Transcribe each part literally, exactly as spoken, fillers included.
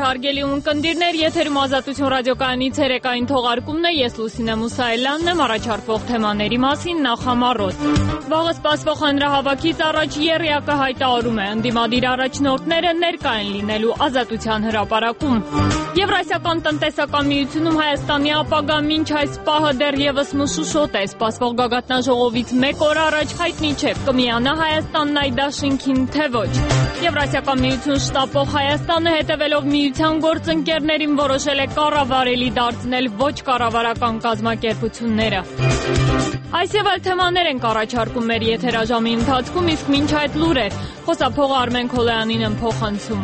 Բարև հարգելի ունկնդիրներ, եթերում Ազատություն ռադիոկայանի ցերեկային թողարկումն է, ես Լուսինե Մուսայելյանն եմ, առաջարկվող թեմաների մասին նախամարոտ։ Վաղը սպասվող հանրահավաքից առաջ եռյակը հայտարարում է, ընդդիմադիր առաջնորդները ներկա են լինելու Ազատության հրապարակում։ Եվրասիական տնտեսական միությունում Հայաստանի ապագա մինչ այս պահը դեռևս մշուշոտ է, սպասվող գագաթնաժողովից մեկ օր առաջ հայտնի չէ, կմիանա Հայաստանն այդ դաշինքին, թե ոչ։ Եվրասիական միություն շտապող Հայաստանը հետևելով միության գործընկերներին որոշել է կառավարելի դարձնել ոչ կառավարական կազմակերպությունները։ Այս եւ այլ թեմաներ ենք առաջարկում մեր եթերաժամի ընթացքում, իսկ մինչ այդ լուրեր, խոսափողը Արմեն Քոլոյանին եմ փոխանցում։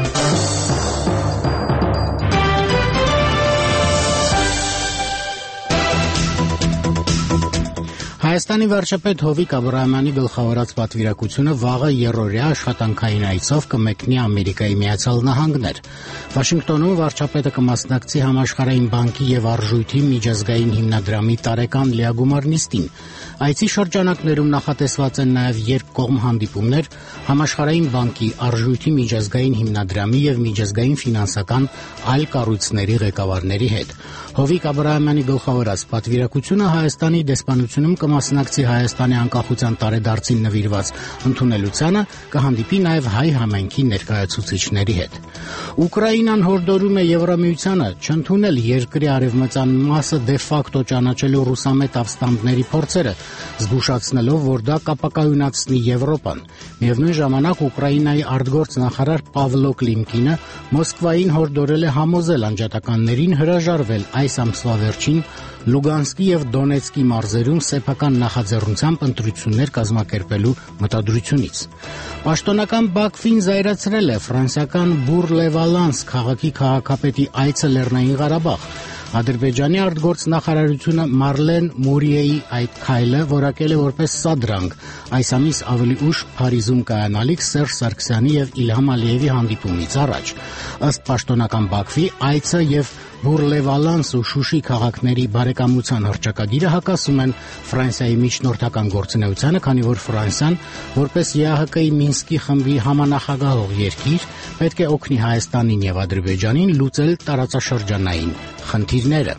Հայաստանի վարչապետ Հովիկ Աբրահամյանի գլխավորած պատվիրակությունը վաղը երրորդյա աշխատանքային այցով կմեկնի Ամերիկայի Միացյալ Նահանգներ։ Վաշինգտոնում վարչապետը կմասնակցի Համաշխարհային բանկի եւ Արժույթի միջազգային հիմնադրամի տարեկան լիագումար նիստին։ Այցի շրջանակներում նախատեսված են նաեւ երկկողմ հանդիպումներ Համաշխարհային բանկի, Արժույթի միջազգային հիմնադրամի եւ միջազգային ֆինանսական այլ կառույցների ղեկավարների հետ։ Հովիկ Աբրահամյանի գլխավորած պատվիրակությունը Հայաստանի դեսպանությունում կմասնակցի Հայաստանի անկախության տարեդարձին նվիրված ընդունելությանը, կհանդիպի նաև հայ համայնքի ներկայացուցիչների հետ։ Ուկրաինան հորդորում է Եվրամիությանը չընդունել երկրի արևմտյան մասը դե ֆակտո ճանաչելու ռուսամետ ավստանդների փորձերը, զգուշացնելով, որ դա կապակայունացնի Եվրոպան։ Միևնույն ժամանակ Ուկրաինայի արտգործ նախարար Պավլո Կլիմկինը Մոսկվային հորդորել է համոզել անջատականներին հրաժարվել այս ամսվա վերջին Լուգանսկի եւ Դոնեցկի մարզերում սեփական նախաձեռնությամբ ընտրություններ կազմակերպելու մտադրությունից։ Պաշտոնական Բաքվին զայրացրել է ֆրանսիական Բուր-Լե-Վալանս քաղաքի քաղաքապետի այցը Լեռնային Ղարաբաղ։ Ադրբեջանի արտգործնախարարությունը Մարլեն Մուրիեի այդ քայլը որակել է որպես սադրանք այս ամիս ավելի ուշ Փարիզում կայանալիք Սերժ Սարգսյանի եւ Իլհամ Ալիևի հանդիպումից առաջ։ Ըստ պաշտոնական Բաքվի այցը եւ Բուր-Լե-Վալանս ու Շուշի քաղաքների բարեկամության հռչակագիրը հակասում են Ֆրանսիայի միջնորդական գործունեությանը, քանի որ Ֆրանսիան, որպես ԵԱՀԿ-ի Մինսկի խմբի համանախագահող երկիր, պետք է օգնի Հայաստանին եւ Ադրբեջանին լուծել տարածաշրջանային խնդիրները։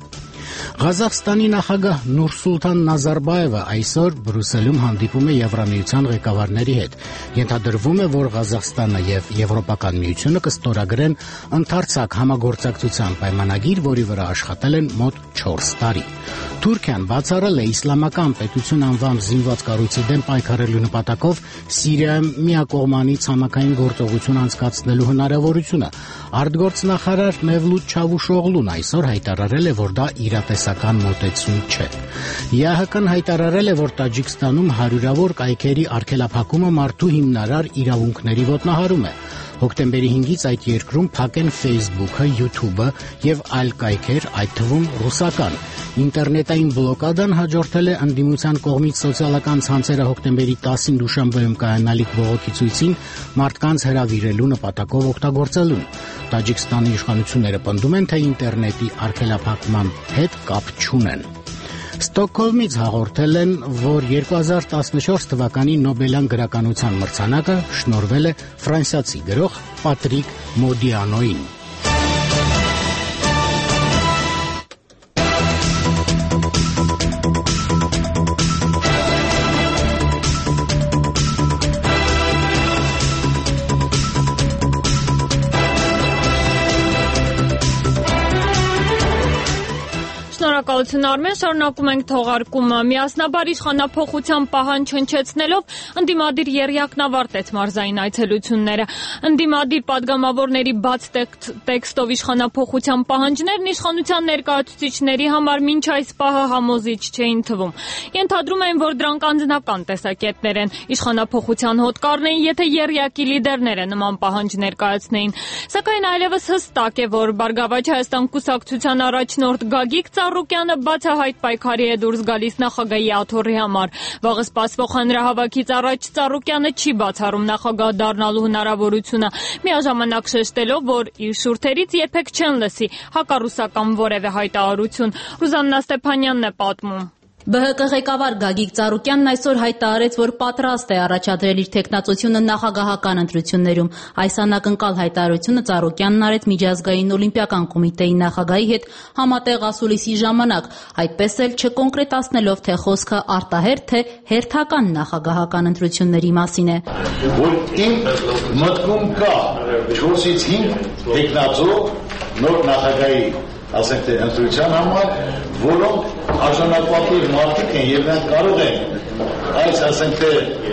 Ղազախստանի նախագահ Նուրսուլտան Նազարբաևը այսօր Բրյուսելում հանդիպում է Եվրամիության ղեկավարների հետ։ Ենթադրվում է, որ Ղազախստանը եւ Եվրոպական միությունը կստորագրեն ընդարձակ համագործակցության պայմանագիր, որի վրա աշխատել են մոտ չորս տարի։ Թուրքիան բացառել է իսլամական պետություն անվամբ զինված կառույցի դեմ պայքարելու նպատակով Սիրիայում միակողմանի ցամաքային գործողություն անցկացնելու հնարավորությունը։ Արտգործնախարար Մևլութ Չավուշօղլուն այսօր հայտարարել է, որ դա իրատեսական մոտեցում չէ։ ԵԱՀԿ-ն հայտարարել է, որ Տաջիկստանում հարյուրավոր կայքերի արգելափակումը մարդու հիմնարար իրավունքների ոտնահարում է։ Հոկտեմբերի հինգից այդ երկրում փակեն Facebook-ը, YouTube-ը եւ այլ կայքեր, այդ թվում ռուսական։ Ինտերնետային բլոկադան հաջորդել է ընդդիմության կողմից սոցիալական ցանցերը հոկտեմբերի տասին Դուշանբեում կայանալիք բողոքի ցույցին մարդկանց հրավիրելու նպատակով օգտագործելուն։ Տաջիկստանի իշխանությունները պնդում են, թե ինտերնետի արգելափակման հետ կապ չունեն։ Ստոկհոլմից հաղորդել են, որ երկու հազար տասնչորս թվականի Նոբելյան գրականության մրցանակը շնորհվել է ֆրանսիացի գրող Պատրիկ Մոդիանոին։ Շնորհակալություն Արմեն, շարունակում ենք թողարկումը։ Միասնաբար իշխանափոխության պահանջ հնչեցնելով ընդդիմադիր եռյակն ավարտեց մարզային այցելությունները։ Ընդդիմադիր падգամավորների բաց տեքստով իշխանափոխության պահանջներն իշխանության ներկայացուցիչների համար մինչ այս պահը համոզիչ չէին թվում։ Ենթադրում էին, որ դրանք անձնական տեսակետներ են, իշխանափոխության հոտ կառնեին, եթե եռյակի լիդերները նման պահանջ ներկայացնեին։ Սակայն այլևս հստակ է, որ Բարգավաճ Հայաստան կուսակցության առաջնորդ Գագիկ Ծառուկյանը բացահայտ պայքարի է դուրս գալիս նախագահի աթոռի համար։ Վաղը սպասվող հանրահավաքից առաջ Ծառուկյանը չի բացառում նախագահ դառնալու հնարավորությունը, միաժամանակ շեշտելով, որ իր շուրթերից երբեք չեն լսի հակառուսական որևէ հայտարարություն։ Ռուզաննա Ստեփանյանն է պատմում։ Բ Հ Կ ղեկավար Գագիկ Ծառուկյանն այսօր հայտարարեց, որ պատրաստ է առաջադրել իր թեկնածությունը նախագահական ընտրություններում։ Այս անակնկալ հայտարարությունը Ծառուկյանն արեց Միջազգային օլիմպիական կոմիտեի նախագահի հետ համատեղ ասուլիսի ժամանակ, այդպես էլ չկոնկրետացնելով, թե խոսքը արտահերթ թե հերթական նախագահական ընտրությունների մասին է։ Որ իմ մտքում կա չորսից հինգ թեկնածու նոր նախագահի ասենք թե ընտրության համար, որոնք արժանապատիվ մարդիկ են եւ նրանք կարող են այս ասենք թե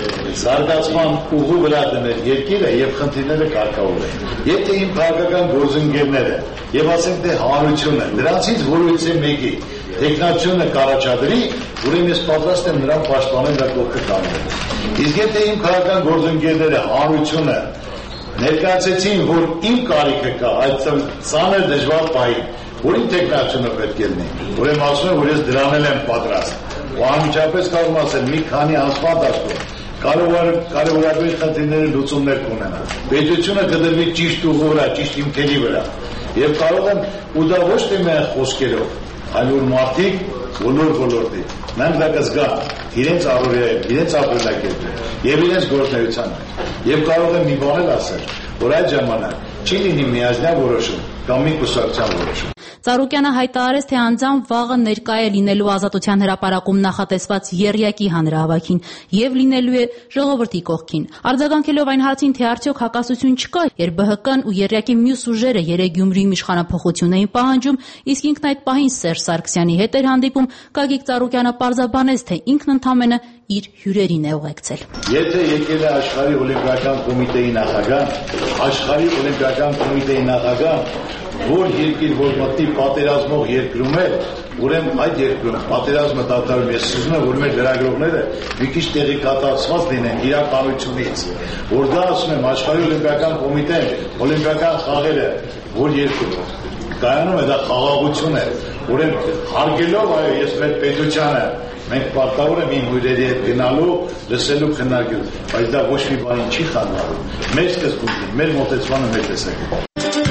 զարգացման ուղու վրա դնել երկիրը եւ խնդիրները կարգավորել։ Եթե իմ քաղաքական գործընկերները եւ ասենք թե հանրությունը նրանցից որևիցե մեկի տեխնացիոնը կառաջադրի, ուրեմն ես պատրաստ եմ նրան պաշտպանել და կողքը կանգնել։ Իսկ եթե իմ քաղաքական գործընկերները հանրությունը ներկայացեցին, որ իմ կարիքը կա այդ ծանր դժվար պահին, որ իմ տեխնացիոնը պետք է լինի, ուրեմն ասում եմ, որ ես դրանել եմ պատրաստ։ Ու անմիջապես կարող եմ ասել, մի քանի ամսվա դաշտում կարևորագույն խնդիրների լուծումներ կունենա։ Պետությունը կդրվի ճիշտ ուղու վրա, ճիշտ հիմքերի վրա։ Եվ կարող եմ, ու դա ոչ թե միայն խոսքերով, այլ որ մարդիկ բոլոր ոլորտի նրանք դա կզգան իրենց առօրյայում, իրենց ապրելակերպում եւ իրենց գործունեության մեջ։ Եվ կարող եմ մի բան էլ ասել, որ այդ ժամանակ չի լինի միաժամանակ որոշում կամ մի կուսակցության որոշում։ Ծառուկյանը հայտարարեց, թե անձամբ վաղը ներկայ է լինելու Ազատության հրապարակում նախատեսված եռյակի հանրահավաքին եւ լինելու է ժողովրդի կողքին։ Արձագանքելով այն հարցին, թե արդյոք հակասություն չկա, երբ Բ Հ Կ-ն ու եռյակի մյուս ուժերը երեք Գյումրիում իշխանափոխություն էին պահանջում, իսկ ինքն այդ պահին Սերժ Սարգսյանի հետ էր հանդիպում, Գագիկ Ծառուկյանը պարզաբանեց, թե ինքն ընդամենը իր հյուրերին է ուղեկցել։ Եթե եկել է աշխարհի օլիմպիական կոմիտեի նախագահ, աշխարհի օլիմպիական կոմիտեի նախագահ, որ երկիր որ մտի պատերազմող երկրում է, ուրեմն այդ երկրում պատերազմը դադարում է, սուզում է, որ մեր լրագրողները մի քիչ տեղեկատվված լինեն իրականությունից, որ դա ասում եմ աշխարհի օլիմպիական կոմիտեն, օլիմպիական խաղերը, որ երկրում կայանում է դա խաղաղություն է, ուրեմն հարգելով այո ես մեր պետությանը մենք պարտավոր եմ իմ հյուրերի հետ գնալու, լսելու, քննարկելու, բայց դա ոչ մի բանի չի խանգարում։ Մեր սկզբունքին, մեր մոտեցմանը, մեր տեսակետը։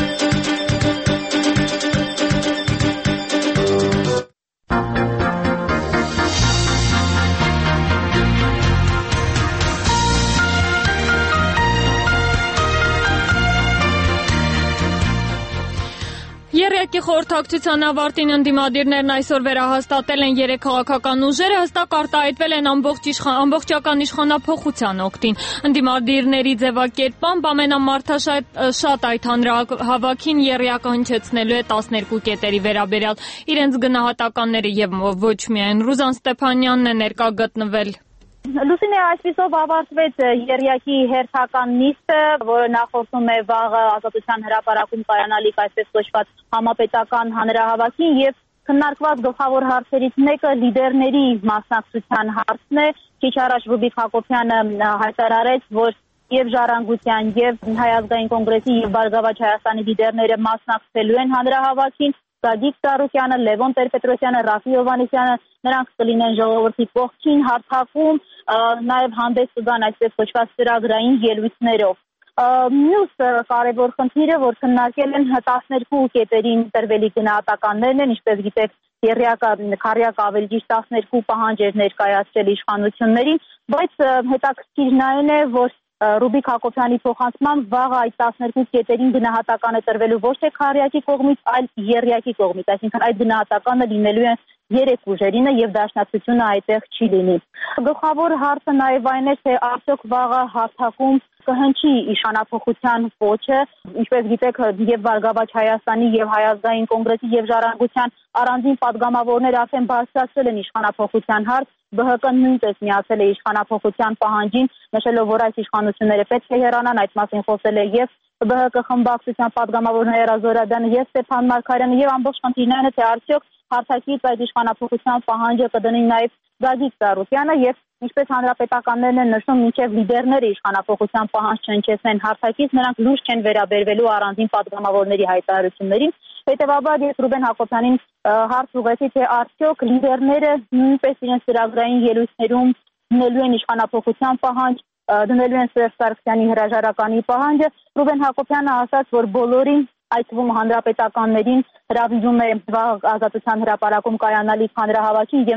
Եռյակի խորհրդակցության ավարտին ընդդիմադիրներն այսօր վերահաստատել են երեք քաղաքական ուժերը հստակ արտահայտվել են ամբողջական իշխանափոխության օգտին։ Ընդդիմադիրների ձևակերպամբ ամենամարդաշատ այդ հանրահավաքին եռյակը հնչեցնելու է տասներկու կետերի վերաբերյալ իրենց գնահատականները եւ ոչ միայն Ռուզան Ստեփանյանն է ներկա գտնվել։ Լուսինե, այսպիսով ավարտվեց եռյակի հերթական նիստը, որը նախորդում է վաղը Ազատության հրապարակում կայանալիք այսպես կոչված համապետական հանրահավաքին եւ քննարկված գլխավոր հարցերից մեկը լիդերների մասնակցության հարցն է։ Քիչ առաջ Ռուբիկ Հակոբյանը հայտարարեց, որ եւ Ժառանգության եւ Հայ ազգային կոնգրեսի եւ Բարգավաճ Հայաստանի լիդերները մասնակցելու են հանրահավաքին։ Գագիկ Ծառուկյանը, Լևոն Տեր-Պետրոսյանը, Ռաֆի Հովհաննիսյանը նրանք կլինեն ժողովրդի կողքին հարթակում, նաև հանդես կգան այսպես կոչված ծրագրային ելույթներով։ Մյուս կարևոր խնդիրը, որ քննարկել են տասներկու կետերին տրվելի գնահատականներն են, ինչպես գիտեք, եռյակը քառյակ ավելի ճիշտ տասներկու պահանջ էր ներկայացրել իշխանություններին, բայց հետաքրքիրն այն է, որ Ռուբիկ Հակոբյանի փոխանցմամբ վաղ այդ տասներկու կետերին գնահատականը տրվելու ոչ թե քառյակի կողմից, այլ եռյակի կողմից, այսինքն այդ գնահատականը լինելու է երեք ուժերինը եւ դաշնակցությունը այդտեղ չի լինի։ Գլխավոր հարցը նաեւ այն է, թե արդյոք վաղը հարթակում կհնչի իշխանափոխության կոչը, ինչպես գիտեք, եւ Բարգավաճ Հայաստանի եւ Հայ ազգային կոնգրեսի եւ Ժառանգության առանձին падգամավորներ արդեն բարձրացրել են իշխանափոխության հարց, Բ Հ Կ-ն նույնպես միացել է իշխանափոխության պահանջին, նշելով, որ այս իշխանությունները պետք է հեռանան, այդ մասին խոսել է եւ Բ Հ Կ խմբակցության падգամավորներ Հերա Զորադյանը եւ Ստեփան Մարգարյանը եւ ամբողջ խնդիրն այն է, թե արդյոք հարթակից այդ իշխանափոխության պահանջը կդնի նաեւ Գագիկ Ծառուկյանը եւ ինչպես հանրապետականներն են նշում, մինչև լիդերները իշխանափոխության պահանջ չհնչեցնեն հարթակից, նրանք լուրջ չեն վերաբերվելու առանձին падգամավորների հայտարարություններին։ Հետևաբար ես Ռուբեն Հակոբյանին հարց ուղղեցի, թե արդյոք լիդերները նույնպես իրենց ծրագրային ելույթներում դնելու են իշխանափոխության պահանջ, դնելու են Սերժ Սարգսյանի հրաժարականի պահանջը։ Ռուբեն Հակոբյանը ասաց, որ բոլորին, այդ թվում հանրապետականներին հրավիրում է Ազատության հրապարակում կայանալիք հանրահավաքին եւ նրանք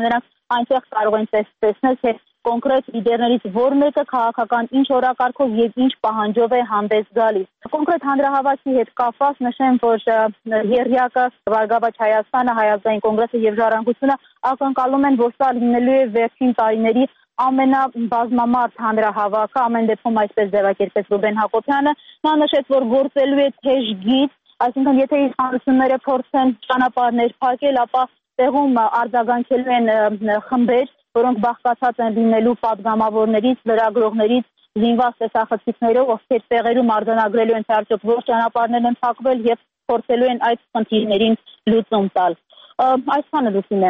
այնտեղ կարող են տեսնել, թե կոնկրետ լիդերներից որ մեկը քաղաքական ինչ օրակարգով եւ ինչ պահանջով է հանդես գալիս։ Կոնկրետ հանրահավաքի հետ կապված նշեմ, որ եռյակը Բարգավաճ Հայաստանը, Հայ ազգային կոնգրեսը եւ Ժառանգությունը ակնկալում են, որ սա լինելու է վերջին տարիների ամենաբազմամարդ հանրահավաքը, ամեն դեպքում այսպես ձևակերպեց Ռուբեն Հակոբյանը։ Նա նշեց, որ գործելու է թեժ գիծ, այսինքն եթե իշխանությունները փորձեն ճանապարհներ փակել, ապա տեղում արձագանքելու են խմբեր, որոնք բաղկացած են լինելու պատգամավորներից, լրագրողներից, զինված տեսախցիկներով, ովքեր տեղերում արձանագրելու են թե արդյոք որ ճանապարհներ են փակվել եւ փորձելու են այդ խնդիրներին լուծում տալ։ Այսքանը լուսին է։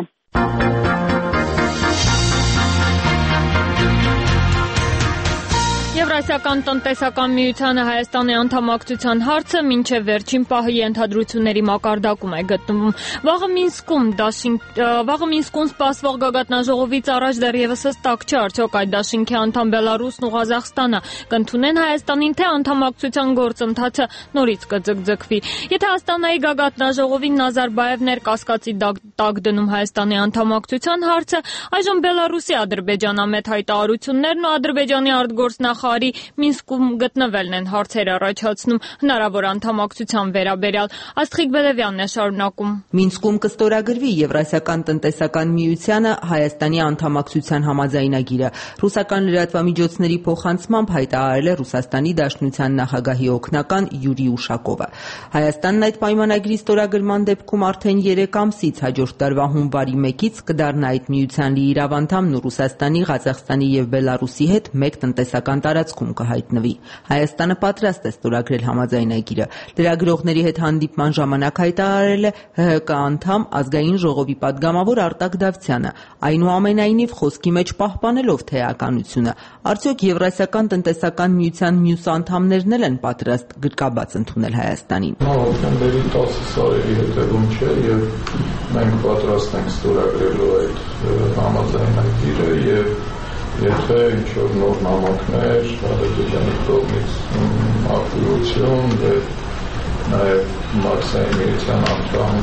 Եվրասիական տնտեսական միությանը Հայաստանի անդամակցության հարցը մինչև վերջին պահի ենթադրությունների մակարդակում է գտնվում։ Վաղը Մինսկում վաղը Մինսկում սպասվող գագաթնաժողովից առաջ դեռևս հստակ չէ, արդյոք այդ դաշինքի անդամ Բելարուսն ու Ղազախստանը կընդունեն Հայաստանին, թե անդամակցության գործընթացը նորից կձգձգվի։ Եթե Աստանայի գագաթնաժողովին Նազարբաևն էր կասկածի տակ դնում Հայաստանի անդամակցության հարցը, այժմ Բելարուսի ադրբեջանամետ հայտարարություններն ու Ադրբեջանի արտգործնախարար Մինսկում գտնվելն են հարցեր առաջացնում հնարավոր անդամակցության վերաբերյալ։ Աստղիկ Բելևյանն է շարունակում։ Մինսկում կստորագրվի Եվրասիական տնտեսական միությանը Հայաստանի անդամակցության համաձայնագիրը։ Ռուսական լրատվամիջոցների փոխանցմամբ հայտարարել է Ռուսաստանի Դաշնության նախագահի օգնական Յուրի Ուշակովը։ Հայաստանն այդ պայմանագրի ստորագրման դեպքում արդեն երեք ամսից հաջորդ տարվա հունվարի մեկից կդառնա այդ միության լիիրավ անդամն ու Ռուսաստանի, Ղազախստանի եւ Բելարուսի հետ մեկ տնտեսական տարածքում կհայտնվի։ Հայաստանը պատրաստ է ստորագրել համաձայնագիրը։ Լրագրողների հետ հանդիպման ժամանակ հայտարարել է ՀՀԿ անդամ ազգային ժողովի падգամավոր Արտակ Դավթյանը, այնուամենայնիվ խոսքի մեջ պահպանելով թեականությունը։ Արդյոք Եվրասիական տնտեսական միության մյուս անդամներն էլ են պատրաստ գրկաբաց ընդունել Հայաստանին։ Հոկտեմբերի տասը սարերի հետևում չէ եւ մենք պատրաստ ենք ստորագրելու այդ համաձայնագիրը եւ եթե ինչ-որ նոր նամակներ, Ադրբեջանի կողմից ակտիվություն եւ նաեւ Մարսայի միության անդամ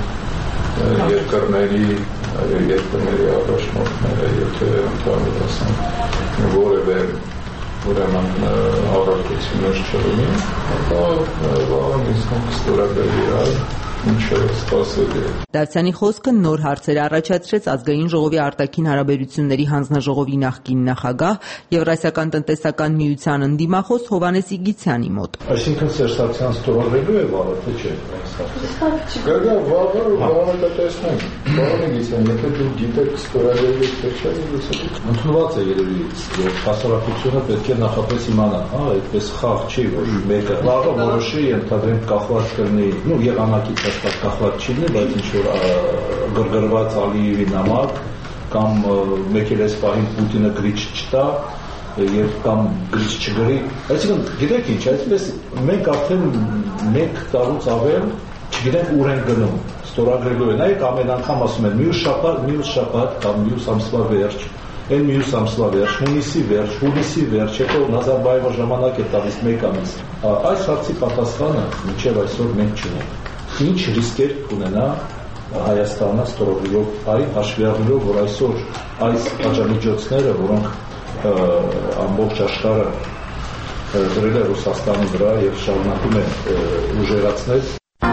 երկրների երկրների առաջնորդները եթե ընդհանուր ասեմ որևէ ուրեմն առարկություններ չլինի, ապա վաղը Մինսկում կստորագրվի այդ ինչը սպասելի է։ Դավթյանի խոսքը նոր հարցեր առաջացրեց ազգային ժողովի արտաքին հարաբերությունների հանձնաժողովի նախկին նախագահ Եվրասիական տնտեսական միության ընդդիմախոս Հովհաննես Իգիթյանի մոտ։ Այսինքն Սերժ ստորագրելու է վաղը, թե չէ։ Գա վաղը վաղը կտեսնենք։ Պարոն Իգիթյան, եթե դու գիտեք ստորագրելու թե չէ, ընդունված է երևի, որ հասարակությունը պետք է նախապես իմանա, հա, այդպես խաղ չի, որ մեկը վաղը որոշի ընդհանրեն կախված կլինի, ну եղանակից հաստատ կախված չի լինի, բայց ինչ որ գրգռված Ալիևի նամակ կամ մեկ էլ այս պահին Պուտինը գրիչ չտա եւ կամ գրիչ չգրի, այսինքն գիտեք ինչ, այսպես մենք արդեն մեկ տարուց ավել չգիտենք ուր են գնում, ստորագրելու են, այ ամեն անգամ ասում են մյուս շաբաթ, մյուս շաբաթ կամ մյուս ամսվա վերջ, այն մյուս ամսվա վերջ, հունիսի վերջ, հունիսի վերջ, հետո Նազարբաևը ժամանակ է տալիս մեկ ամիս։ Այս հարցի պատասխանը մինչև այսօր մենք չունենք։ Ինչ ռիսկեր կունենա Հայաստանը ստորագրելով այն հաշվի առնելով, որ այսօր այս պատժամիջոցները, որոնք ամբողջ աշխարհը դրել է Ռուսաստանի վրա եւ շարունակում է ուժերացնել։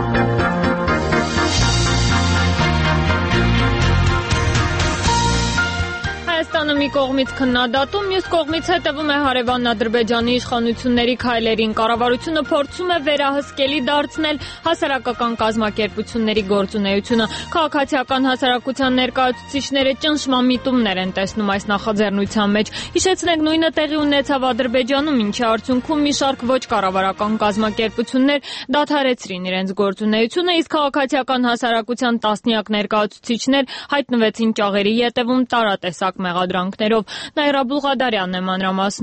Հայաստանը մի կողմից քննադատում, մյուս կողմից հետևում է հարևան Ադրբեջանի իշխանությունների քայլերին։ Կառավարությունը փորձում է վերահսկելի դարձնել հասարակական կազմակերպությունների գործունեությունը։ Քաղաքացիական հասարակության ներկայացուցիչները ճնշմամիտումներ են տեսնում այս նախաձեռնության մեջ։ Հիշեցնենք, նույնը տեղի ունեցավ Ադրբեջանում, ինչի արդյունքում մի շարք ոչ կառավարական կազմակերպություններ դադարեցրին իրենց գործունեությունը, իսկ քաղաքացիական հասարակության տասնյակ ներկայացուցիչներ հայտնվեցին ճաղերի ետևում տարատեսակ մեղադրանքներով։ Նաիրա Բուլղադարյանն է մանրամասնում։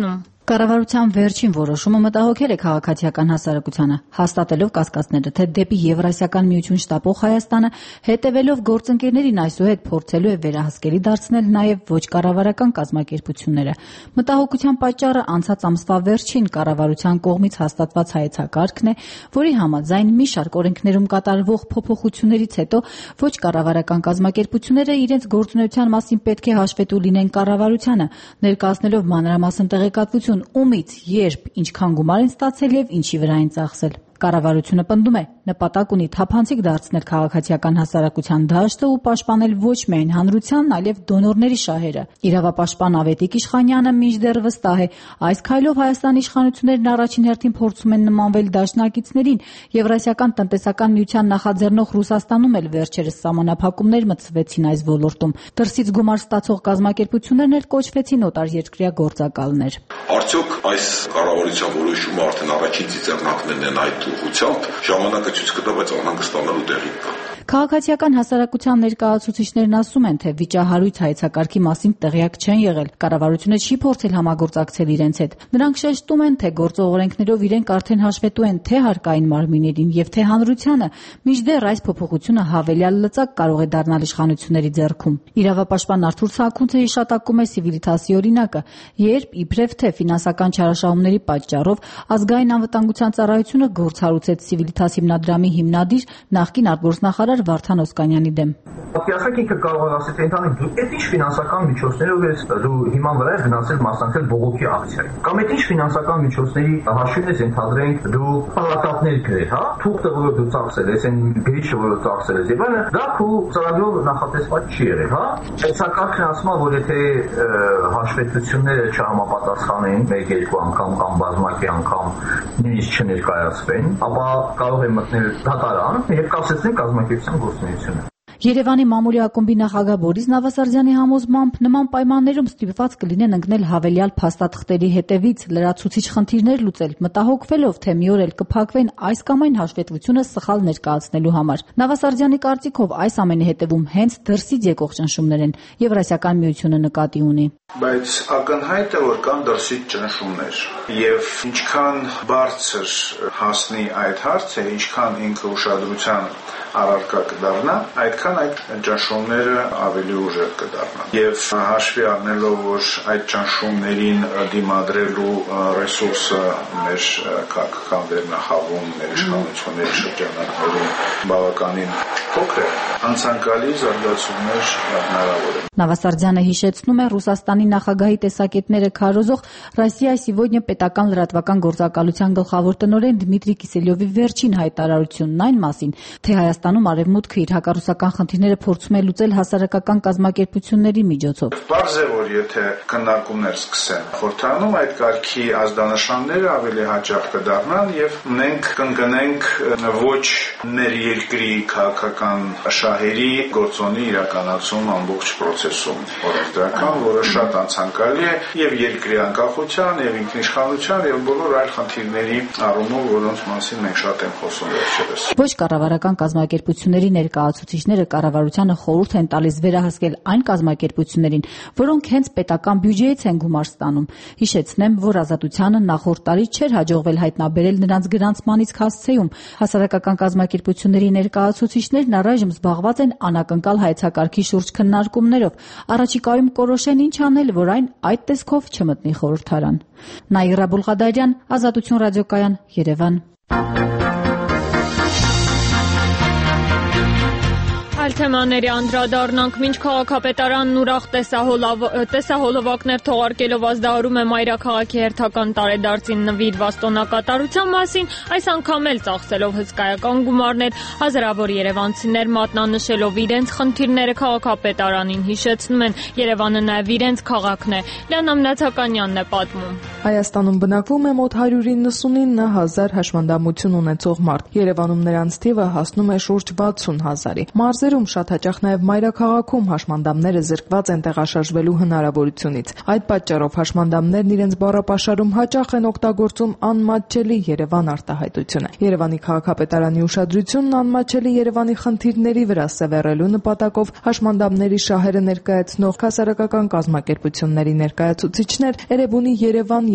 Կառավարության վերջին որոշումը մտահոգել է քաղաքացիական հասարակությանը, հաստատելով կասկածները, թե դեպի Եվրասիական միություն շտապող Հայաստանը հետևելով գործընկերներին այսուհետ փորձելու է վերահսկելի դարձնել նաև ոչ կառավարական կազմակերպությունները։ Մտահոգության պատճառը անցած ամսվա վերջին կառավարության կողմից հաստատված հայեցակարգն է, որի համաձայն մի շարք օրենքներում կատարվող փոփոխություններից հետո ոչ կառավարական կազմակերպությունները իրենց գործունեության մասին պետք է հաշվետու լինեն կառավարությանը, ներկայացնելով մանրամասն տեղեկատվություն ումից, երբ, ինչքան գումար են ստացել եւ ինչի վրա են ծախսել։ Կառավարությունը պնդում է, նպատակ ունի թափանցիկ դարձնել քաղաքացիական հասարակության դաշտը ու պաշտպանել ոչ միայն հանրության, այլև դոնորների շահերը։ Իրավապաշտպան Ավետիք Իշխանյանը մինչդեռ վստահ է, այս քայլով Հայաստանի իշխանություններն առաջին հերթին փորձում են նմանվել դաշնակիցներին։ Եվրասիական տնտեսական միության նախաձեռնող Ռուսաստանում էլ վերջերս սահմանափակումներ մտցվեցին այս ոլորտում։ Դրսից գումար ստացող կազմակերպություններն էլ կոչվեցին օտարերկրյա գործակալներ։ Արդյոք այս կառավարության որոշումը արդեն առաջին ծիծեռնակներն են այդ ուղղությամբ, ժամանակը ցույց կտա, բայց անհանգստանալու տեղի կա։ Քաղաքացիական հասարակության ներկայացուցիչներն ասում են, թե վիճահարույց հայեցակարգի մասին տեղյակ չեն եղել։ Կառավարությունը չի փորձել համագործակցել իրենց հետ։ Նրանք շեշտում են, թե գործող օրենքներով իրենք արդեն հաշվետու են թե հարկային մարմիններին եւ թե հանրությանը, մինչդեռ այս փոփոխությունը հավելյալ լծակ կարող է դառնալ իշխանությունների ձեռքում։ Իրավապաշտպան Արթուր Սաքունցը հիշատակում է Civitas-ի օրինակը, երբ իբրև թե ֆինանսական չարաշահումների պատճառով ազգային անվտանգության ծառայությունը գործառույթեց Civitas հիմնադրամի հիմնադիր նախկին արտգործնախարար Վարդան Օսկանյանի դեմ։ Ասենք ինքը կարող է ասել, թե ընտանիք դու այդ ինչ ֆինանսական միջոցներով ես դու հիման վրա ես գնացել մասնակցել բողոքի ակցիայի։ Կամ այդ ինչ ֆինանսական միջոցների հաշվին ես ընդհանրենք դու պալատներ գրել, հա, թուղթը որը դու ծախսել ես, այն գրիչը որը ծախսել ես, եւ այլն, դա քո ծրագրով նախատեսված չի եղել, հա։ Ծրագրակն ասում է, որ եթե հաշվետվությունները չհամապատասխանեն մեկ երկու անգամ կամ բազմակի անգամ նույնիսկ չներկայացվեն, ապա կարող է մտնել դատարան եւ կասեցնել կազմակերպության գործունեությունը։ Երևանի մամուլի ակումբի նախագահ Բորիս Նավասարդյանի համոզմամբ նման պայմաններում ստիպված կլինեն ընկնել հավելյալ փաստաթղթերի հետևից, լրացուցիչ խնդիրներ լուծել, մտահոգվելով, թե մի օր էլ կփակվեն այս կամ այն հաշվետվությունը սխալ ներկայացնելու համար։ Նավասարդյանի կարծիքով այս ամենի հետևում հենց դրսից եկող ճնշումներ են, Եվրասիական միությունը նկատի ունի։ Բայց ակնհայտ է, որ կան դրսից ճնշումներ, եւ ինչքան բարձր հասնի այդ հարցը, ինչքան ինքը ուշադրության առարկա կդառնա, այդքան այդ ճնշումները ավելի ուժեղ կդառնան։ Եվ հաշվի առնելով, որ այդ ճնշումներին դիմադրելու ռեսուրսը մեր քաղաքական վերնախավում, մեր իշխանությունների շրջանակներում բավականին փոքր է, անցանկալի զարգացումներ հնարավոր են։ Նավասարդյանը հիշեցնում է Ռուսաստանի նախագահի տեսակետները քարոզող «Ռոսիա Սիվոդնյա» պետական լրատվական գործակալության գլխավոր տնօրեն Դմիտրի Կիսելյովի վերջին հայտարարությունն այն մասին, թե Հայաստանում արևմուտքը իր հակառուսական խնդիրները փորձում է լուծել հասարակական կազմակերպությունների միջոցով։ Պարզ է, որ եթե քննարկումներ սկսեն խորհրդանում, այդ կարգի ազդանշանները ավելի հաճախ կդառնան եւ մենք կընկնենք ոչ ներերկրի քաղաքական շահերի գործոնի իրականացում ամբողջ process-ում օրենսդրական, որը շատ անցանկալի է եւ երկրի անկախության, եւ ինքնիշխանության, եւ բոլոր այլ խնդիրների առումով, որոնց մասին մենք շատ ենք խոսում վերջերս։ Ոչ կառավարական կազմակերպությունների ներկայացուցիչները կառավարությանը խորհուրդ են տալիս վերահսկել այն կազմակերպություններին, որոնք հենց պետական բյուջեից են գումար ստանում։ Հիշեցնեմ, որ Ազատությանը նախորդ տարի չէր հաջողվել հայտնաբերել նրանց գրանցմանից հասցեում։ Հասարակական կազմակերպությունների ներկայացուցիչներն առայժմ զբաղված են անակնկալ հայեցակարգի շուրջ քննարկումներով։ Առաջիկայում կորոշեն ինչ անել, որ այն այդ տեսքով չմտնի խորհրդարան։ Նաիրա Բուլղադարյան, Ազատություն ռադիոկայան, Երևան։ Այլ թեմաների անդրադառնանք, մինչ քաղաքապետարանն ուրախ տեսահոլովակներ թողարկելով ազդարարում է մայրաքաղաքի հերթական տարեդարձին նվիրված տոնակատարության մասին, այս անգամ էլ ծախսելով հսկայական գումարներ, հազարավոր երևանցիներ մատնանշելով իրենց խնդիրները քաղաքապետարանին հիշեցնում են, Երևանը նաև իրենց քաղաքն է։ Լիանա Մնացականյանն է պատմում։ Հայաստանում բնակվում է մոտ հարյուր իննսունինը հազար հաշմանդամություն ունեցող մարդ։ Երևանում նրանց թիվը հասնում է շուրջ վաթսուն հազարի։ Մարզերում շատ հաճախ նաև մայրաքաղաքում հաշմանդամները զրկված են տեղաշարժվելու հնարավորությունից։ Այդ պատճառով հաշմանդամներն իրենց բառապաշարում հաճախ են օգտագործում անմատչելի Երևան արտահայտությունը։ Երևանի քաղաքապետարանի ուշադրությունն անմատչելի Երևանի խնդիրների վրա սևեռելու նպատակով հաշմանդամների շահերը ներկայացնող հասարակական կազմակերպությունների ներկայացուցիչներ Էրեբունի Երևան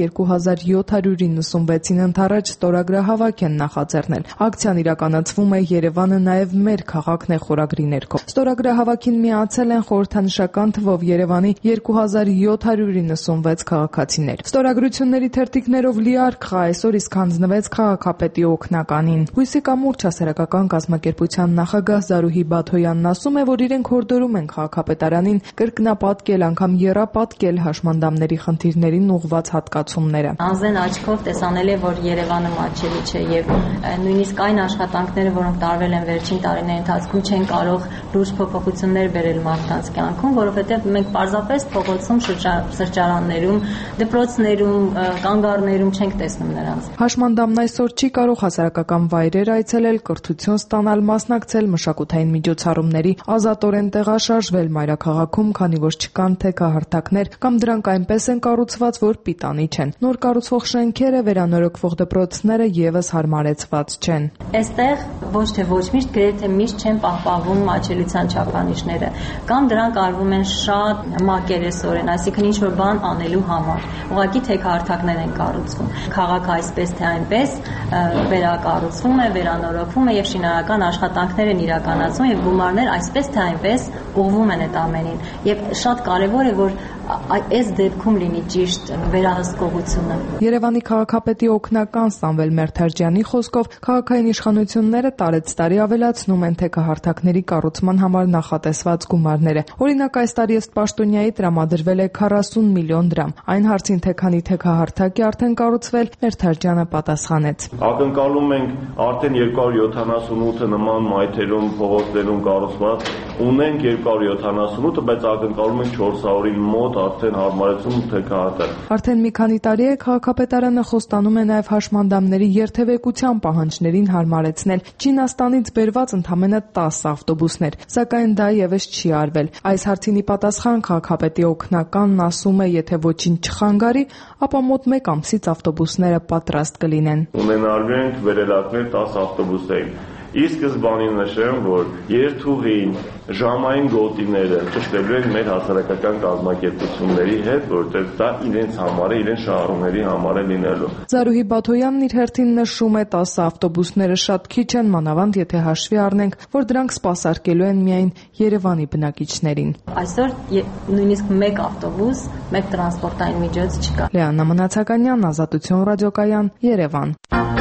երկու հազար յոթ հարյուր իննսունվեցին ընթառաջ ստորագրահավաք են նախաձեռնել։ Ակցիան իրականացվում է «Երևանը նաև մեր քաղաքն է» խորագրի ներքո։ Ստորագրահավաքին միացել են խորհրդանշական թվով Երևանի երկու հազար յոթ հարյուր իննսունվեց քաղաքացիներ։ Ստորագրությունների թերթիկներով լիարք այսօր իսկ հանձնվեց քաղաքապետի օգնականին։ Հույսի կամուրջ հասարակական կազմակերպության նախագահ Զարուհի Բաթոյանն ասում է, որ իրենք հորդորում են քաղաքապետարանին կրկնապատկել, անգամ եռապատկել հաշմանդամների խնդիրներին ուղղված հատկացումները։ Անզեն աչքով տեսանելի է, որ Երևանը մատչելի չէ եւ նույնիսկ այն աշխատանքները, որոնք տարվել են վերջին տարիների ընթացքում, չեն կարող լուրջ փոփոխություններ բերել մարդկանց կյանքում, որովհետեւ մենք պարզապես փողոցում, սրճարաններում, դպրոցներում, կանգառներում չենք տեսնում նրանց։ Հաշմանդամն այսօր չի կարող հասարակական վայրեր այցելել, կրթություն ստանալ, մասնակցել մշակութային միջոցառումների, ազատորեն տեղաշարժվել մայրաքաղաքում, քանի որ չկան թեքահարթակներ կամ դրանք այնպես են կառուցված, որ պիտանի չեն։ Նոր կառուցվող շենքերը, վերանորոգվող դպրոցները եւս հարմարեցված չեն։ Այստեղ ոչ թե ոչ միշտ, գրեթե միշտ չեն պահպանվում մատչելիության չափանիշները, կամ դրանք արվում են շատ մակերեսորեն, այսինքն ինչ որ բան անելու համար։ Ուղղակի թեքահարթակներ են կառուցվում։ Քաղաքը այսպես թե այնպես վերակառուցվում է, վերանորոգվում է եւ շինարարական աշխատանքներ են իրականացվում եւ գումարներ այսպես թե այնպես ուղղվում են այդ ամենին։ Եվ շատ կարեւոր է, որ այս դեպքում լինի ճիշտ վերահսկողությունը։ Երևանի քաղաքապետի օգնական Սամվել Մերթաջյանի խոսքով քաղաքային իշխանությունները տարեցտարի ավելացնում են թեքահարթակների կառուցման համար նախատեսված գումարները։ Օրինակ, այս տարի ըստ Պաշտոնյայի տրամադրվել է քառասուն միլիոն դրամ։ Այն հարցին, թե քանի թեքահարթակ է արդեն կառուցվել, Մերթաջյանը պատասխանեց. Ակնկալում ենք արդեն երկու հարյուր յոթանասունութը նման մայթերում, փողոցներում կառուցված, ունենք երկու հարյուր յոթանասունութը, բայց ակնկալում ենք չորս հարյուրին մոտ արդեն հարմարեցում թեքահարթակ։ Արդեն մի քանի տարի է քաղաքապետարանը խոստանում է նաև հաշմանդամների երթևեկության պահանջներին հարմարեցնել։ Չինաստանից բերված ընդամենը տասը ավտոբուսներ, սակայն դա եւս չի արվել։ Այս հարցին ի պատասխան քաղաքապետի օգնականն ասում է, եթե ոչինչ չխանգարի, ապա մոտ մեկ ամսից ավտոբուսները պատրաստ կլինեն։ Ունենալու ենք վերելակներ տասը ավտոբուսային։ Ի սկզբանին նշեմ, որ երթուղին, ժամային գոտիները ճշտելու են մեր հասարակական կազմակերպությունների հետ, որտեղ դա իրենց համար է, իրենց շահառուների համար է լինելու։ Զարուհի Բաթոյանն իր հերթին նշում է, տասը ավտոբուսները շատ քիչ են, մանավանդ եթե հաշվի առնենք, որ դրանք սպասարկելու են միայն Երևանի բնակիչներին։ Այսօր նույնիսկ մեկ ավտոբուս, մեկ տրանսպորտային միջոց չկա։ Լեանա Մնացականյան, Ազատություն ռադիոկայան, Երևան։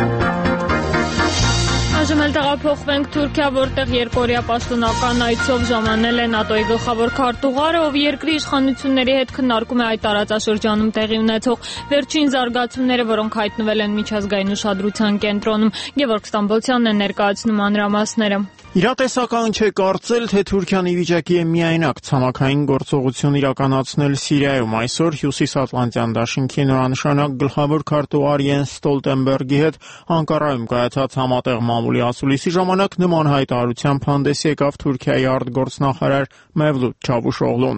Այժմ էլ տեղափոխվենք Թուրքիա, որտեղ երկօրյա պաշտոնական այցով ժամանել է ՆԱՏՕ-ի գլխավոր քարտուղարը, ով երկրի իշխանությունների հետ քննարկում է այդ տարածաշրջանում տեղի ունեցող վերջին զարգացումները, որոնք հայտնվել են միջազգային ուշադրության կենտրոնում։ Գևորգ Ստամբոլցյանն է ներկայացնում մանրամասները։ Իրատեսական չէ կարծել, թե Թուրքիան ի վիճակի է միայնակ ցամաքային գործողություն իրականացնել Սիրիայում։ Այսօր Հյուսիսատլանտյան դաշինքի նորանշանակ գլխավոր քարտուղար Յենս Ստոլտենբերգի հետ Անկարայում կայացած համատեղ մամուլի ասուլիսի ժամանակ նման հայտարարությամբ հանդես եկավ Թուրքիայի արտգործնախարար Մևլութ Չավուշօղլուն։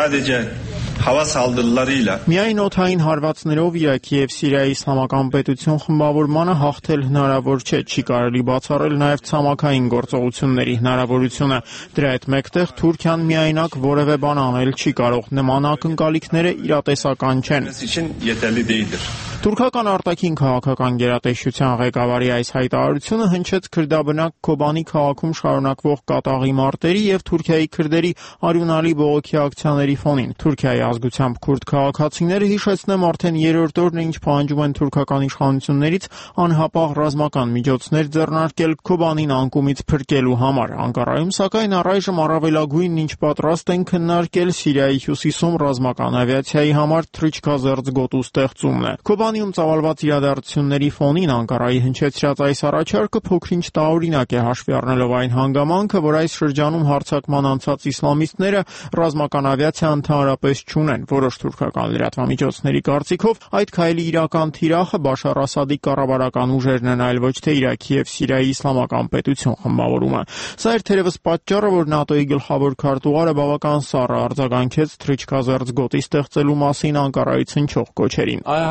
Միայն օդային հարվածներով Իրաքի եւ Սիրիայի իսլամական պետություն խմբավորմանը հաղթել հնարավոր չէ, չի կարելի բացառել նաեւ ցամաքային գործողությունների հնարավորությունը։ Դրա հետ մեկտեղ Թուրքիան միայնակ որևէ բան անել չի կարող։ Նման ակնկալիքները իրատեսական չեն։ Թուրքական արտաքին քաղաքական գերատեսչության ղեկավարի այս հայտարարությունը հնչեց քրդաբնակ Քոբանի քաղաքում շարունակվող կատաղի մարտերի եւ Թուրքիայի քրդերի արյունալի բողոքի ակցիաների ֆոնին։ Թուրքիայի ազգությամբ քուրդ քաղաքացիները, հիշեցնեմ, արդեն երրորդ օրն է ինչ պահանջում են թուրքական իշխանություններից անհապաղ ռազմական միջոցներ ձեռնարկել Քոբանին անկումից փրկելու համար։ Անկարայում, սակայն, առայժմ առավելագույնն ինչ պատրաստ են քննարկել Սիրիայի հյուսիսում ռազմական ավիացիայի համար թռիչքազերծ գոտու ստեղծումն է։ Քոբանիում ծավալված իրադարձությունների ֆոնին Անկարայի հնչեցրած այս առաջարկը փոքրինչ տարօրինակ է հաշվի առնելով այն հանգամանքը, որ այս շրջանում հարձակման անցած իսլամիստները ռազմական ավիացիա ընդհանրապես չունեն։ Որոշ թուրքական լրատվամիջոցների կարծիքով այդ քայլի իրական թիրախը Բաշար Ասադի կառավարական ուժերն են, այլ ոչ թե Իրաքի եւ Սիրիայի իսլամական պետություն խմբավորումը։ Սա էր թերևս պատճառը, որ ՆԱՏՕ-ի գլխավոր քարտուղարը բավական սառը արձագանքեց թռիչքազերծ գոտի ստեղծելու մասին Անկարայից հնչող կոչերին։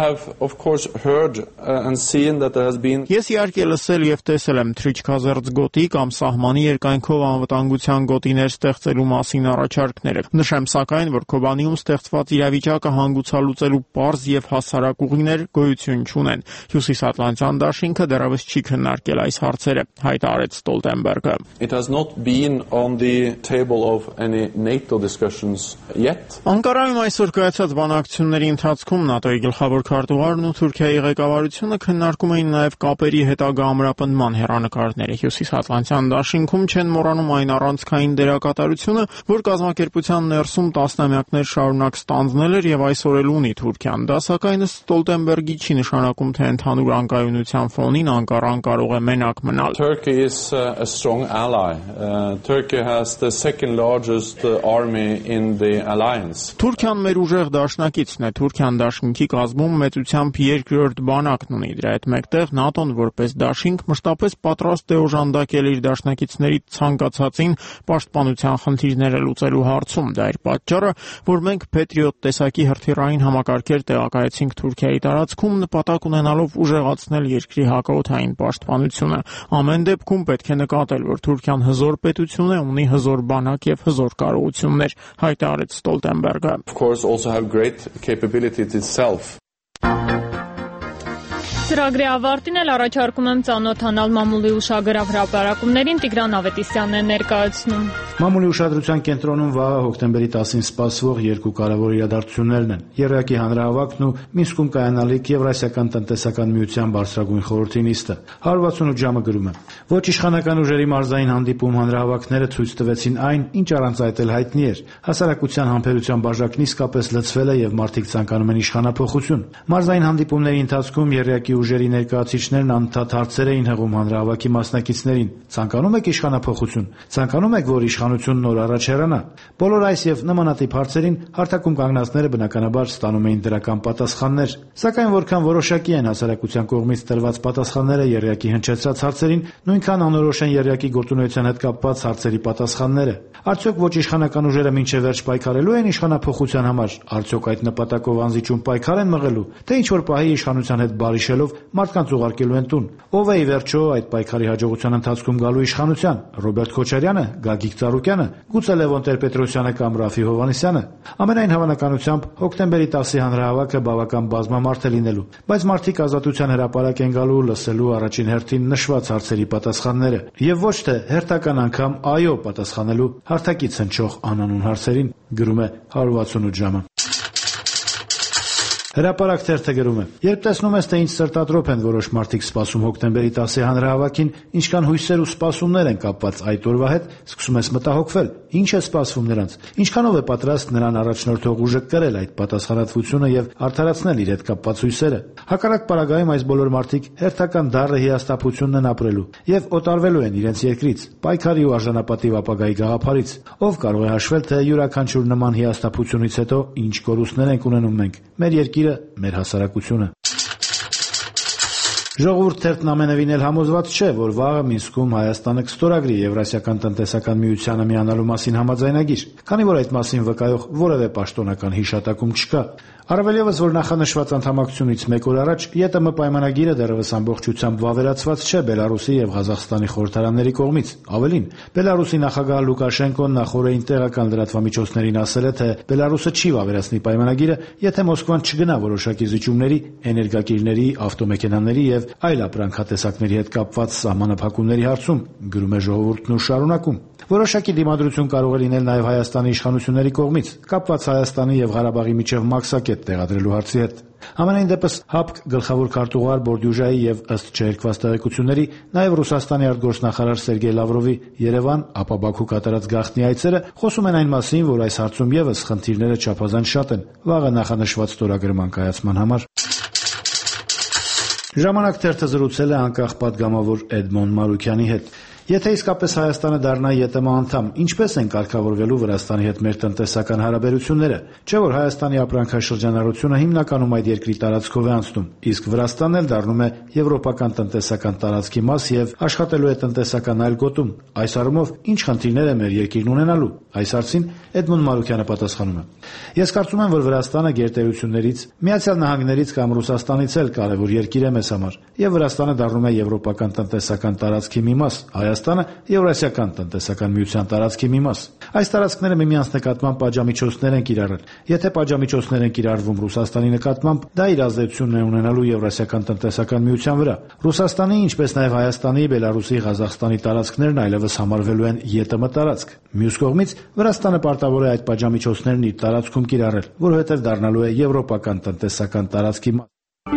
of course heard uh, and seen that there has been Ես իհարկե լսել եւ տեսել եմ թրիչքազերծ գոտի կամ սահմանի երկայնքով անվտանգության գոտիներ ստեղծելու մասին առաջարկները։ Նշեմ սակայն, որ Քոբանիում ստեղծված իրավիճակը հանգուցալուծելու պարզ եւ հասարակ ուղիներ գոյություն չունեն։ Հյուսիսատլանտյան դաշինքը դեռևս չի քննարկել այս հարցերը, հայտարարեց Ստոլտենբերգը։ It has not been on the table of any NATO discussions yet. Անկարայում այսօր կայացած բանակցությունների ընթացքում ՆԱՏՕ-ի գլխավոր քարտուղարն ու Թուրքիայի ղեկավարությունը քննարկում էին նաև կապերի հետագա ամրապնդման հեռանկարները։ Հյուսիսատլանտյան դաշինքում չեն մոռանում այն առանցքային դերակատարությունը, որ կազմակերպության ներսում տասնամյակներ շարունակ ստանձնել էր եւ այսօր էլ ունի Թուրքիան։ Դա սակայն Ստոլտենբերգի չի նշանակում, թե ընդհանուր անկայունության ֆոնին Անկարան կարող է մենակ մնալ։ Turkey is uh, a strong ally. Uh, Turkey has the second largest uh, army in the alliance. Թուրքիան մեր ուժեղ դաշնակիցն է։ Թուրքիան դաշինքի կազմում մեծությամբ երկրորդ բանակն ունի։ Դրա հետ մեկտեղ ՆԱՏՕ-ն որպես դաշինք մշտապես պատրաստ է օժանդակել իր դաշնակիցների ցանկացածին պաշտպանության խնդիրները լուծելու հարցում։ Դա իր պատճառը, որ մենք Patriot տեսակի հրթիռային համակարգեր տեղակայեցինք Թուրքիայի տարածքում նպատակ ունենալով ուժեղացնել երկրի հակաօդային պաշտպանությունը։ Ամեն դեպքում պետք է նկատել, որ Թուրքիան հզոր պետություն է, ունի հզոր բանակ եւ հզոր կարողություններ, հայտարարեց Ստոլտենբերգը։ Of course also have great capabilities itself. Ծրագրի ավարտին էլ առաջարկում եմ ծանոթանալ մամուլի ուշագրավ հրապարակումներին Տիգրան Ավետիսյանն է ներկայացնում։ Մամուլի ուշադրության կենտրոնում վաղը հոկտեմբերի տասին սպասվող երկու կարևոր իրադարձություններն են։ Եռյակի հանրահավաքն ու Մինսկում կայանալիք Եվրասիական տնտեսական միության բարձրագույն խորհրդի նիստը։ հարյուր ութսունութ ժամը գրում է. Ոչ իշխանական ուժերի մարզային հանդիպում հանրահավաքները ցույց տվեցին այն, ինչ առանց այդ էլ հայտնի էր։ Հասարակության համբերության բաժակն իսկապես լցվել է եւ մարդիկ ցանկանում են իշխանափոխություն։ Մարզային հանդիպումների ընթացքում եռյակի ուժերի ներկայացուցիչներն անդադար հարցեր էին հղում հանրահավաքի մասնակիցներին։ Ցանկանում եք իշխանափոխություն։ Ցանկանում եք, որ իշխանությունն նոր առաջ հեռանա։ Բոլոր այս եւ նմանատիպ հարցերին հարթակում կանգնածները բնականաբար ստանում էին դրական պատասխաններ։ Սակայն որքան որոշակի են հասարակության կողմից տրված պատասխանները եռյակի հնչեցրած հարցերին, նույնքան անորոշ են եռյակի գործունեության հետ կապված հարցերի պատասխանները։ Արդյոք ոչ իշխանական ուժերը մինչև վերջ պայքարելու են իշխանափոխության համար։ Արդյոք այդ նպատակով անզիջում պայքար են մղելու, թե ինչ որ պահի իշխանության հետ բարիշելով մարդկանց ուղարկելու են տուն։ Ով է ի վերջո այդ պայքարի հաջողության ընթացքում գալու իշխանության։ Ռոբերտ Քոչարյանը, Գագիկ Ծառուկյանը, գուցե Լևոն Տեր-Պետրոսյանը կամ Ռաֆի Հովհաննիսյանը։ Ամենայն հավանականությամբ հոկտեմբերի տասի հանրահավաքը բավական բազմամարդ է լինելու, բայց մարդիկ ազատության հրապարակ են գալու լսելու առաջին հերթին նշված հարցերի պատասխանները եւ ոչ թե հերթական անգամ այո պատասխանելու հարթակից հնչող անանուն հարցերին, գրում է հարյուր ութսունութ ժամը։ Հրապարակ թերթը գրում է. Երբ տեսնում ես, թե ինչ սրտատրոփ են որոշ մարդիկ սպասում հոկտեմբերի տասի հանրահավաքին, ինչքան հույսեր ու սպասումներ են կապված այդ օրվա հետ, սկսում ես մտահոգվել։ Ինչ է սպասվում նրանց։ Ինչքանով է պատրաստ նրան առաջնորդող ուժը կրել այդ պատասխանատվությունը եւ արդարացնել իր հետ կապված հույսերը։ Հակառակ պարագայում այս բոլոր մարդիկ հերթական դառը հիասթափությունն են ապրելու եւ օտարվելու են իրենց երկրից, պայքարի ու արժանապատիվ ապագայի գաղափարից։ Ով կարող է հաշվել, թե յուրաքանչյուր նման հիասթափությունից հետո ինչ կորուստներ ենք ունենում մենք։ Մեր երկիրը, մեր հասարակությունը։ Ժողովուրդ թերթն ամենևին էլ համոզված չէ, որ վաղը Մինսկում Հայաստանը կստորագրի Եվրասիական տնտեսական միությանը միանալու մասին համաձայնագիր, քանի որ այդ մասին վկայող որևէ պաշտոնական հիշատակում չկա։ Առավելևս, որ նախանշված անդամակցությունից մեկ օր առաջ ԵՏՄ պայմանագիրը դեռևս ամբողջությամբ վավերացված չէ Բելարուսի եւ Ղազախստանի խորհրդարանների կողմից։ Ավելին, Բելարուսի նախագահ Լուկաշենկոն նախորդին տեղական լրատվամիջոցներին ասել է, թե Բելարուսը չի վավերացնի պայմանագիրը, եթե Մոսկվան չգնա որոշակի զիջումների, էներգակիրների, ավտոմեքենաների եւ այլ ապրանքատեսակների հետ կապված սահմանափակումների հարցում, գրում է Ժողովուրդն ու շարունակում։ Որոշակի դիմադրություն կարող է լինել նաեւ Հայաստանի իշխանությունների կողմից, կապված Հայաստանի եւ Ղարաբաղի միջև մաքսակետ տեղադրելու հարցի հետ։ Ամենայն դեպս ՀԱՊԿ գլխավոր քարտուղար Բորդյուժայի եւ ըստ չերկված տեղեկությունների նաեւ Ռուսաստանի արտգործնախարար Սերգեյ Լավրովի Երևան, ապա Բաքու կատարած գաղտնի այցերը խոսում են այն մասին, որ այս հարցում եւս խնդիրները չափազանց շատ են վաղը նախանշված ստորագրման կայացման համար։ Ժամանակ թերթը զրուցել է անկախ պատգամավոր Էդմոն Մարուկյանի հետ։ Եթե իսկապես Հայաստանը դառնա ԵՏՄ անդամ, ինչպես են կարգավորվելու Վրաստանի հետ մեր տնտեսական հարաբերությունները։ Չէ՞ որ Հայաստանի ապրանքաշրջանառությունը հիմնականում այդ երկրի տարածքով է անցնում, իսկ Վրաստանն էլ դառնում է եվրոպական տնտեսական տարածքի մաս եւ աշխատելու է տնտեսական այլ գոտում։ Այս առումով ինչ խնդիրներ է մեր երկիրն ունենալու։ Այս հարցին Էդմոն Մարուկյանը պատասխանում է. Ես կարծում եմ, որ Վրաստանը գերտերություններից, Միացյալ Նահանգներից կամ Ռուսաստանից էլ կարևոր երկիր է մեզ համար, եւ Վրաստանը դառնում է եվրոպական տնտեսական տարածքի մի մաս, Հայաստանը Եվրասիական տնտեսական միության տարածքի մի մաս։ Այս տարածքները միմյանց նկատմամբ պատժամիջոցներ են կիրառել։ Եթե պատժամիջոցներ են կիրառվում Ռուսաստանի նկատմամբ, դա իր ազդեցությունն է ունենալու Եվրասիական տնտեսական միության վրա։ Ռուսաստանի, ինչպես նաեւ Հայաստանի, Բելարուսի, Ղազախստանի տարածքներն այլևս համարվելու են ԵՏՄ տարածք։ Մյուս կողմից Վրաստանը պարտավոր է այդ պատժամիջոցներն իր տարածքում կիրառել, որովհետև դառնալու է եվրոպական տնտեսական տարածքի մաս։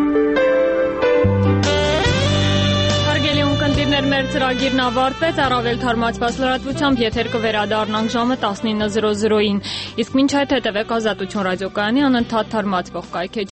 Մեր ծրագիրն ավարտվեց, առավել թարմացված լրատվությամբ եթեր կվերադառնանք ժամը տասնինը զրո զրոյին, իսկ մինչ այդ հետևեք Ազատություն ռադիոկայանի անընդհատ թարմացվող կայքէջին։